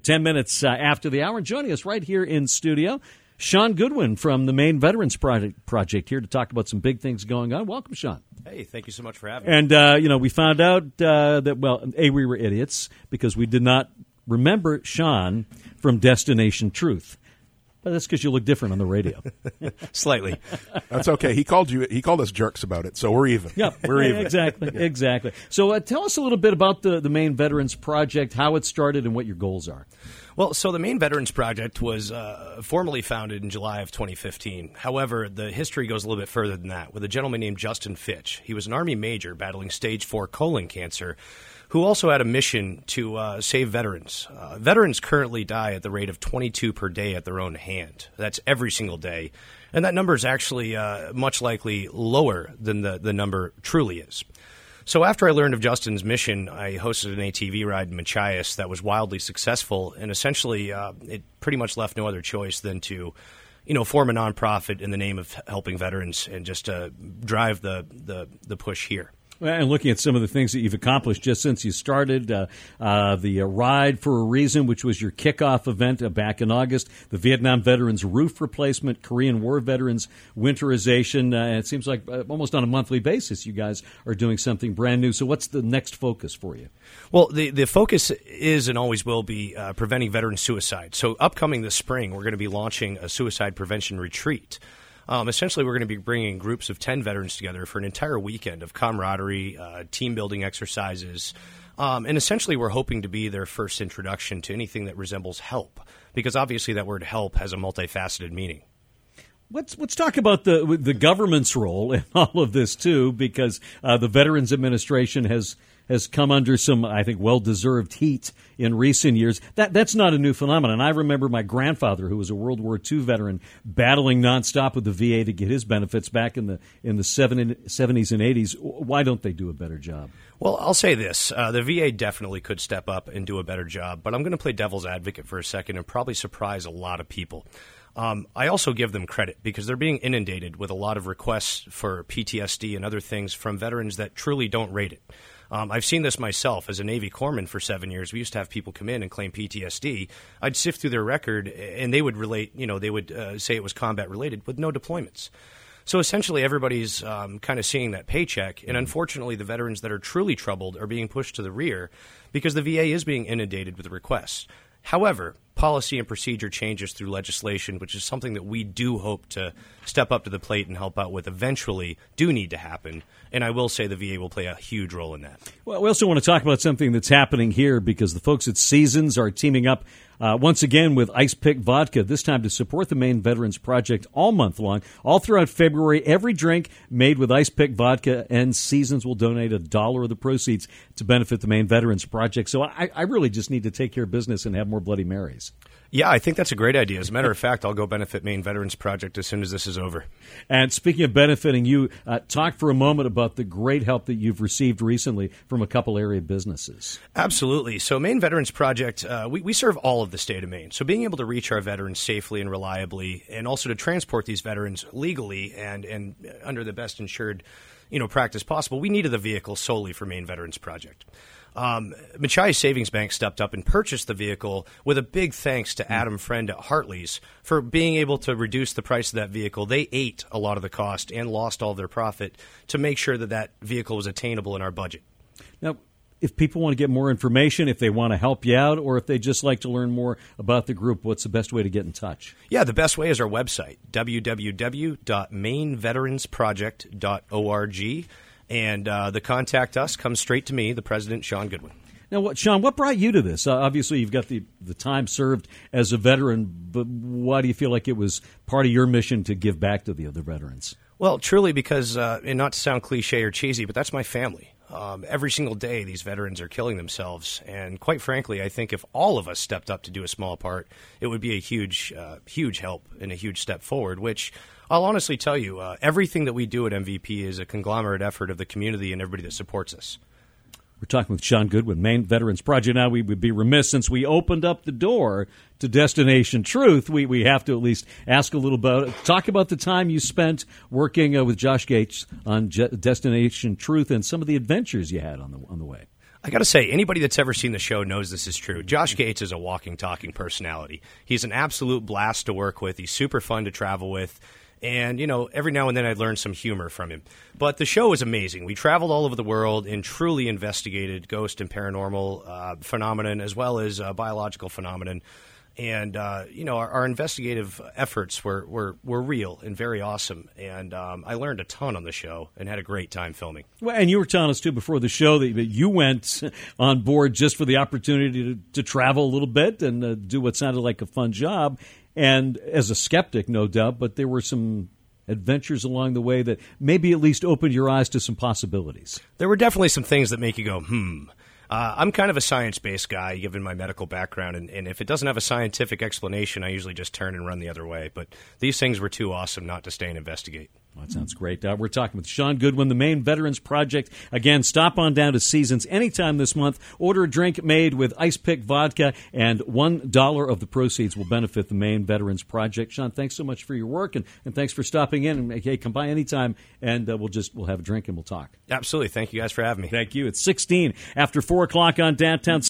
10 minutes after the hour. And joining us right here in studio, Sean Goodwin from the Maine Veterans Project here to talk about some big things going on. Welcome, Sean. Hey, thank you so much for having me. And, we found out that, we were idiots because we did not remember Sean from Destination Truth. But that's because you look different on the radio. Slightly. That's okay. He called us jerks about it, so we're even. Yeah, we're even. Exactly. So tell us a little bit about the Maine Veterans Project, how it started, and what your goals are. Well, so the Maine Veterans Project was formally founded in July of 2015. However, the history goes a little bit further than that, with a gentleman named Justin Fitch. He was an Army major battling stage 4 colon cancer, who also had a mission to save veterans. Veterans currently die at the rate of 22 per day at their own hand. That's every single day. And that number is actually much likely lower than the number truly is. So after I learned of Justin's mission, I hosted an ATV ride in Machias that was wildly successful. And essentially, it pretty much left no other choice than to form a nonprofit in the name of helping veterans and just drive the push here. And looking at some of the things that you've accomplished just since you started, the Ride for a Reason, which was your kickoff event back in August, the Vietnam Veterans Roof Replacement, Korean War Veterans Winterization. It seems like almost on a monthly basis you guys are doing something brand new. So what's the next focus for you? Well, the focus is and always will be preventing veteran suicide. So upcoming this spring, we're going to be launching a suicide prevention retreat. Essentially, we're going to be bringing groups of 10 veterans together for an entire weekend of camaraderie, team-building exercises, and essentially we're hoping to be their first introduction to anything that resembles help, because obviously that word help has a multifaceted meaning. Let's talk about the government's role in all of this, too, because the Veterans Administration has come under some, I think, well-deserved heat in recent years. That's not a new phenomenon. I remember my grandfather, who was a World War II veteran, battling nonstop with the VA to get his benefits back in the 70s and 80s. Why don't they do a better job? Well, I'll say this. The VA definitely could step up and do a better job, but I'm going to play devil's advocate for a second and probably surprise a lot of people. I also give them credit because they're being inundated with a lot of requests for PTSD and other things from veterans that truly don't rate it. I've seen this myself as a Navy corpsman for 7 years. We used to have people come in and claim PTSD. I'd sift through their record, and they would relate, they would say it was combat related with no deployments. So essentially everybody's kind of seeing that paycheck, and unfortunately the veterans that are truly troubled are being pushed to the rear because the VA is being inundated with requests. However, policy and procedure changes through legislation, which is something that we do hope to step up to the plate and help out with eventually, do need to happen. And I will say the VA will play a huge role in that. Well, we also want to talk about something that's happening here because the folks at Seasons are teaming up once again with Ice Pick Vodka, this time to support the Maine Veterans Project all month long. All throughout February, every drink made with Ice Pick Vodka and Seasons will donate $1 of the proceeds to benefit the Maine Veterans Project. So I really just need to take care of business and have more Bloody Marys. Yeah, I think that's a great idea. As a matter of fact, I'll go benefit Maine Veterans Project as soon as this is over. And speaking of benefiting, you talk for a moment about the great help that you've received recently from a couple area businesses. Absolutely. So Maine Veterans Project, we serve all of the state of Maine. So being able to reach our veterans safely and reliably, and also to transport these veterans legally and under the best insured practice possible, we needed the vehicle solely for Maine Veterans Project. Machias Savings Bank stepped up and purchased the vehicle with a big thanks to Adam Friend at Hartley's for being able to reduce the price of that vehicle. They ate a lot of the cost and lost all of their profit to make sure that vehicle was attainable in our budget. Now, if people want to get more information, if they want to help you out, or if they just like to learn more about the group, what's the best way to get in touch? Yeah, the best way is our website, www.maineveteransproject.org. And the contact us comes straight to me, the president, Sean Goodwin. Now, Sean, what brought you to this? Obviously, you've got the time served as a veteran, but why do you feel like it was part of your mission to give back to the other veterans? Well, truly because, and not to sound cliche or cheesy, but that's my family. Every single day, these veterans are killing themselves. And quite frankly, I think if all of us stepped up to do a small part, it would be a huge help and a huge step forward, which I'll honestly tell you, everything that we do at MVP is a conglomerate effort of the community and everybody that supports us. We're talking with Sean Goodwin, Maine Veterans Project. Now, we would be remiss since we opened up the door to Destination Truth. We have to at least ask a little about it. Talk about the time you spent working with Josh Gates on Destination Truth and some of the adventures you had on the way. I got to say, anybody that's ever seen the show knows this is true. Josh Gates is a walking, talking personality. He's an absolute blast to work with. He's super fun to travel with. And, every now and then I'd learn some humor from him. But the show was amazing. We traveled all over the world and truly investigated ghost and paranormal phenomenon as well as biological phenomenon. And, our investigative efforts were real and very awesome. And I learned a ton on the show and had a great time filming. Well, and you were telling us, too, before the show that you went on board just for the opportunity to travel a little bit and do what sounded like a fun job. And as a skeptic, no doubt, but there were some adventures along the way that maybe at least opened your eyes to some possibilities. There were definitely some things that make you go, I'm kind of a science-based guy, given my medical background, and if it doesn't have a scientific explanation, I usually just turn and run the other way. But these things were too awesome not to stay and investigate. Well, that sounds great. We're talking with Sean Goodwin, the Maine Veterans Project. Again, stop on down to Seasons anytime this month. Order a drink made with Ice Pick Vodka, and $1 of the proceeds will benefit the Maine Veterans Project. Sean, thanks so much for your work, and thanks for stopping in. And hey, come by anytime, and we'll have a drink and we'll talk. Absolutely. Thank you guys for having me. Thank you. It's 16 after 4 o'clock on Downtown.